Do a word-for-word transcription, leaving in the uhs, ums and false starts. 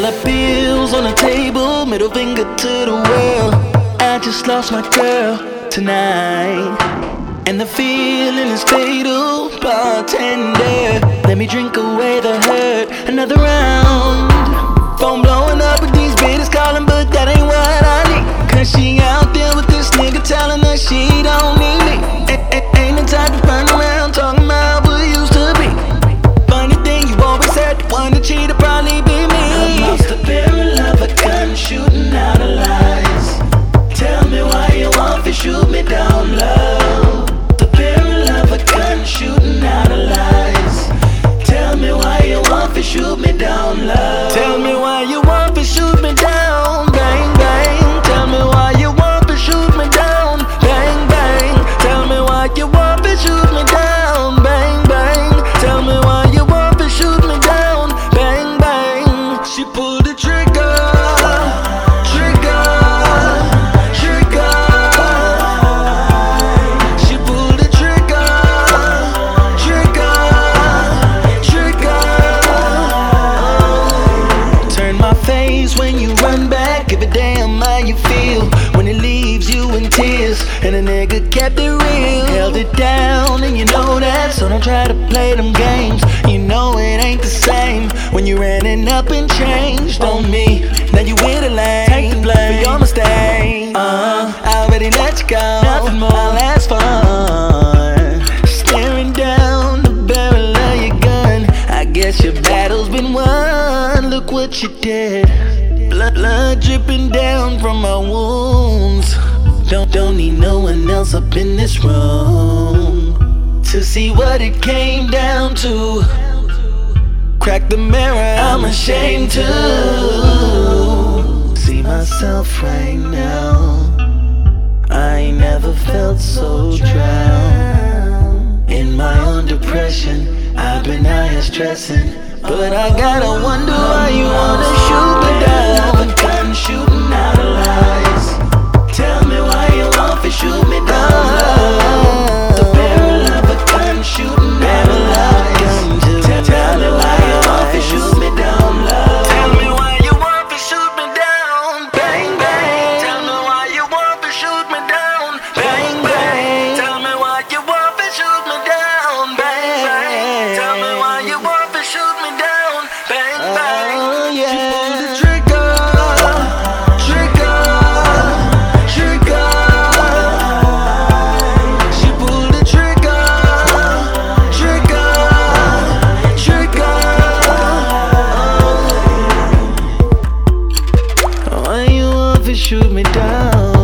Dollar bills on the table, middle finger to the world. I just lost my girl tonight, and the feeling is fatal. Bartender, let me drink away the hurt. Another round. Phone blowing up with these bitches calling, but that ain't what I need. Cause she out there with this nigga telling her she don't need me. A- a- ain't the type to run around talking about what used to be. Funny thing, you always said the one to cheat would probably be me. I lost a barrel of a gun shooting out of lies. Tell me why you want to shoot me down low. The barrel of a gun shooting out of lies. Tell me why you want to shoot me down low. Tell me why you want to shoot me down. Bang, bang. Tell me why you want to shoot me down. Bang, bang. Tell me why you want to shoot me down. Bang, bang. Tell me why you want to shoot me down. Bang, bang. She pulled the trigger. Trigger. Trigger. She pulled the trigger. Trigger. Trigger. Turn my face when you run back. Give a damn how you feel when it leaves you in tears. And a nigga kept it real, held it down, and you know that. So don't try to play them games. You know it ain't the same when you ran up and changed on me. Now you with a lane, take the blame for your mistake. Uh, I already let you go. Nothing more, I'll ask for. Staring down the barrel of your gun. I guess your battle's been won. Look what you did. Blood, blood dripping down from my wounds. Don't, don't need no one else up in this room to see what it came down to. Crack the mirror, I'm ashamed to see myself right now. I ain't never felt so drowned. In my own depression, I've been out here stressing, but I gotta wonder why you wanna shoot me down. A gun shooting out of lies. Tell me why you want to shoot me down. The barrel of a gun shooting out of lies. Tell, tell me why you want to shoot me down low. Tell me why you want to shoot me down. Bang, bang. Tell me why you want to shoot me down. Bang, bang. Tell me why you want to shoot me down. Bang, bang. Tell me why you want to shoot me down. Bang, bang. Oh, yeah. She pulled the trigger. Trigger. Trigger. She pulled the trigger. Trigger. Trigger. Why you want to shoot me down?